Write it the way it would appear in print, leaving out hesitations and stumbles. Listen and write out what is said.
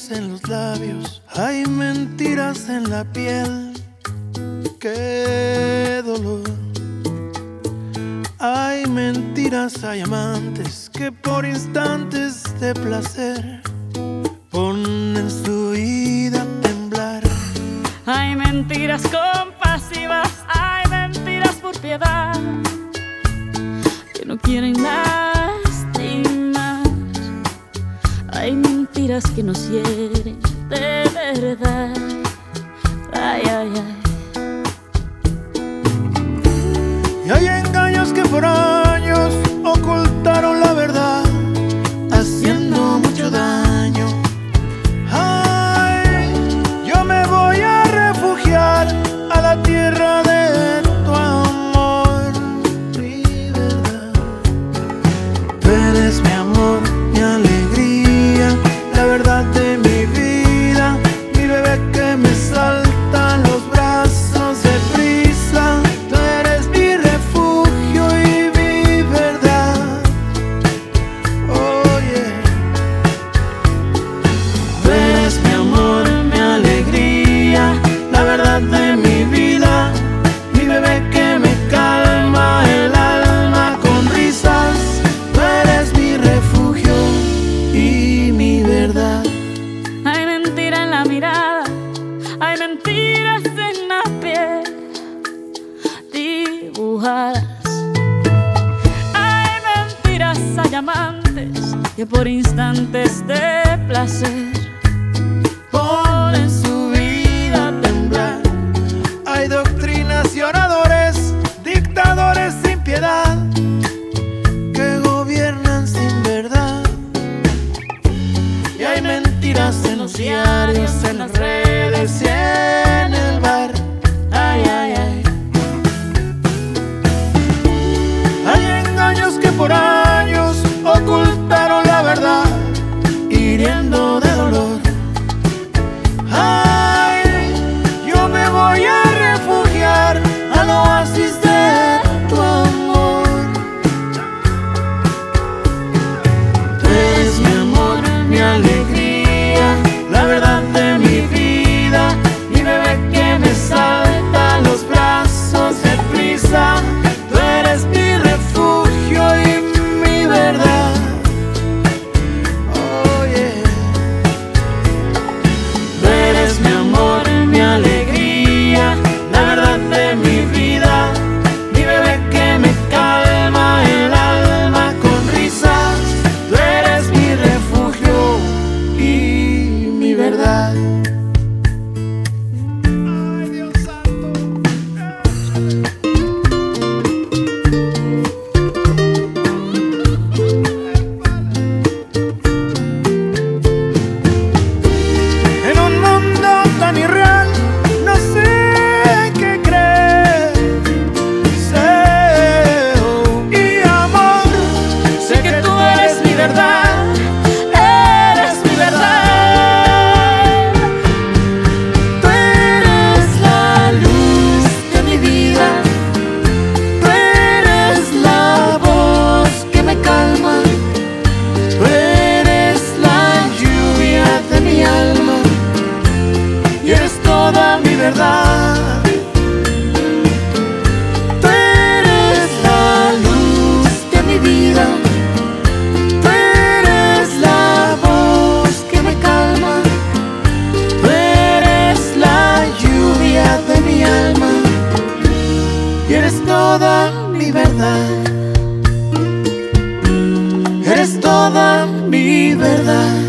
mentiras en los labios, hay mentiras en la piel. Qué dolor. Hay mentiras, hay amantes que por instantes de placer ponen su vida a temblar. Hay mentiras compasivas, hay mentiras por piedad, que no quieren lastimar. Hay mentiras que nos hieren de verdad. Ay, ay, ay. Y hay engaños que por años ocultaron la verdad, haciendo mucho daño. Ay, yo me voy a refugiar a la tierra de tu amor, mi verdad. Tú eres mi amor, mi alegría, la verdad de mi vida, mi bebé que me salta en los brazos de prisa. Tú eres mi refugio y mi verdad. Oh yeah. Tú eres mi amor, mi alegría, la verdad de mi vida, mi bebé que me calma el alma con risas. Tú eres mi refugio y mi verdad. Hay mentira en la mirada, hay mentiras en la piel dibujadas. Hay mentiras, hay amantes que por instantes de placer Ponen su vida a temblar. Hay doctrinas y oradores, dictadores sin piedad, que gobiernan sin verdad. Y hay mentiras en los diarios, en las redes y en el bar. Ay, ay, ay. Hay engaños que por años ocultaron la verdad, hiriendo de dolor. Ay, yo me voy a refugiar al oasis de tu amor. Tú eres mi amor, mi alegría, la verdad de mi vida, mi bebé que me salta a los brazos de prisa. Tú eres mi refugio y mi verdad. Oh yeah. Tú eres mi amor, mi alegría, la verdad de mi vida, mi bebé que me calma el alma con risas. Tú eres mi refugio y mi verdad. Ay, Dios santo. En un mundo tan irreal, no sé qué creer. Y amor, sé que tú eres mi verdad, eres mi verdad. Tú eres la luz de mi vida, tú eres la voz que me calma, tú eres la lluvia de mi alma y eres toda mi verdad. Tú eres la luz de mi vida, tú eres la voz que me calma, tú eres la lluvia de mi alma y eres toda mi verdad. Eres toda mi verdad.